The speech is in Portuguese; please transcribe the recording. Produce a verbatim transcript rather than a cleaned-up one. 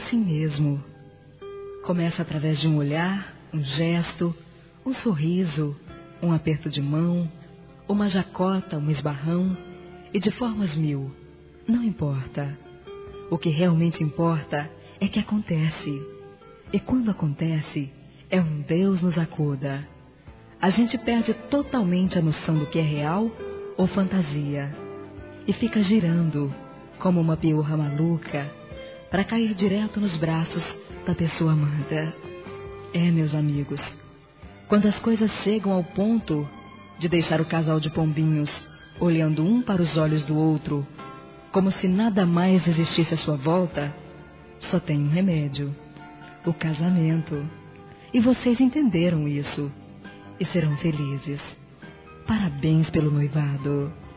assim mesmo. Começa através de um olhar, um gesto, um sorriso, um aperto de mão, uma jacota, um esbarrão, e de formas mil. Não importa. O que realmente importa é que acontece. E quando acontece, é um Deus nos acuda. A gente perde totalmente a noção do que é real ou fantasia. E fica girando, como uma piorra maluca, para cair direto nos braços da pessoa amada. É, meus amigos, quando as coisas chegam ao ponto de deixar o casal de pombinhos olhando um para os olhos do outro, como se nada mais existisse à sua volta, só tem um remédio: o casamento. E vocês entenderam isso e serão felizes. Parabéns pelo noivado.